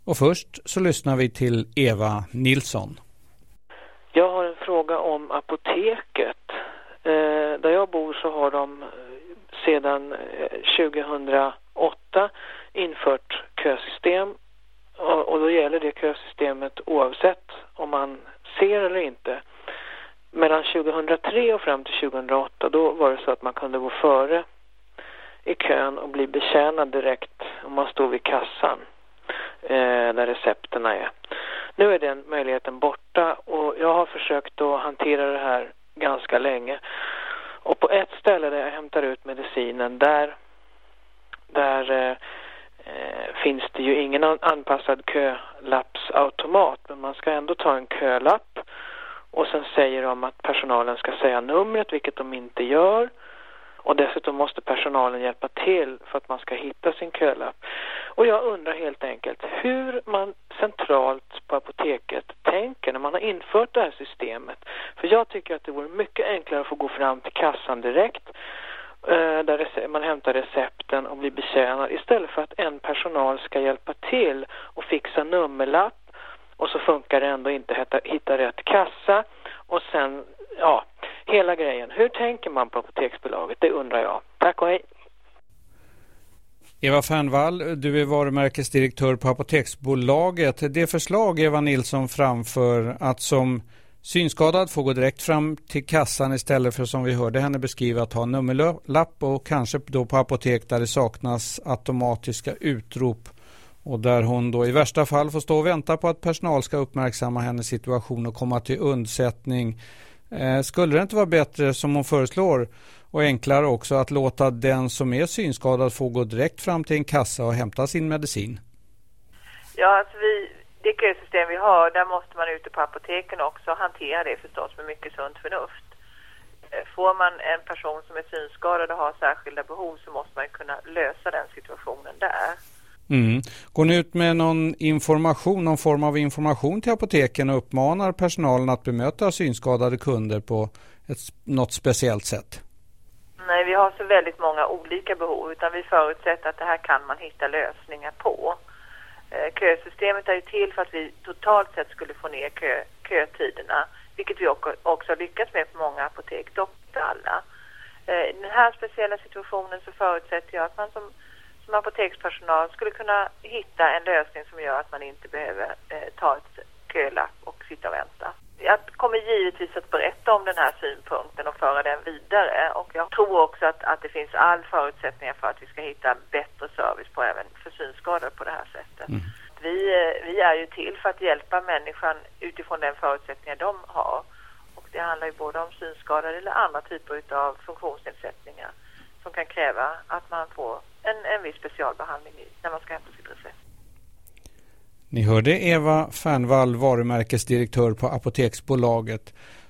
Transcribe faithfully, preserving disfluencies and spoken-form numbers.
Och först så lyssnar vi till Eva Nilsson. Jag har en fråga om apoteket. Eh, där jag bor så har de sedan tjugohundraåtta infört kösystem. Och, och då gäller det kösystemet oavsett om man ser eller inte. Mellan tjugohundratre och fram till tjugohundraåtta då var det så att man kunde gå före i kön och bli betjänad direkt om man stod vid kassan eh, där recepterna är. Nu är den möjligheten borta och jag har försökt att hantera det här ganska länge. Och på ett ställe där jag hämtar ut medicinen där, där eh, finns det ju ingen anpassad kölappsautomat, men man ska ändå ta en kölapp och sen säger de att personalen ska säga numret, vilket de inte gör. Och dessutom måste personalen hjälpa till för att man ska hitta sin kölapp. Och jag undrar helt enkelt hur man centralt på apoteket tänker när man har infört det här systemet. För jag tycker att det vore mycket enklare att få gå fram till kassan direkt där man hämtar recepten och blir betjänad istället för att en personal ska hjälpa till och fixa nummerlapp och så funkar det ändå inte hitta, hitta rätt kassa och sen, ja, hela grejen. Hur tänker man på Apoteksbolaget? Det undrar jag. Tack och hej. Eva Fernvall, du är varumärkesdirektör på Apoteksbolaget. Det förslag Eva Nilsson framför att som synskadad får gå direkt fram till kassan istället för som vi hörde henne beskriva att ha en nummerlapp och kanske då på apotek där det saknas automatiska utrop och där hon då i värsta fall får stå och vänta på att personal ska uppmärksamma hennes situation och komma till undsättning. Eh, skulle det inte vara bättre som hon föreslår och enklare också att låta den som är synskadad få gå direkt fram till en kassa och hämta sin medicin? Ja, alltså vi, det kösystem vi har, där måste man ute på apoteken också hantera det förstås med mycket sunt förnuft. Får man en person som är synskadad och har särskilda behov så måste man kunna lösa den situationen där. Mm. Går ni ut med någon information, någon form av information till apoteken och uppmanar personalen att bemöta synskadade kunder på ett, något speciellt sätt? Nej, vi har så väldigt många olika behov utan vi förutsätter att det här kan man hitta lösningar på. Eh, kösystemet är ju till för att vi totalt sett skulle få ner kö, kötiderna, vilket vi också har lyckats med på många apotek, dock inte alla. Eh, I den här speciella situationen så förutsätter jag att man som som apotekspersonal skulle kunna hitta en lösning som gör att man inte behöver eh, ta ett kölapp och sitta och vänta. Jag kommer givetvis att berätta om den här synpunkten och föra den vidare och jag tror också att, att det finns all förutsättningar för att vi ska hitta bättre service på även för synskadade på det här sättet. Mm. Vi, vi är ju till för att hjälpa människan utifrån den förutsättningar de har och det handlar ju både om synskadade eller andra typer av funktionsnedsättningar som kan kräva att man får en, en viss specialbehandling när man ska hämta sitt recept. Ni hörde Eva Fernvall, varumärkesdirektör på Apoteksbolaget.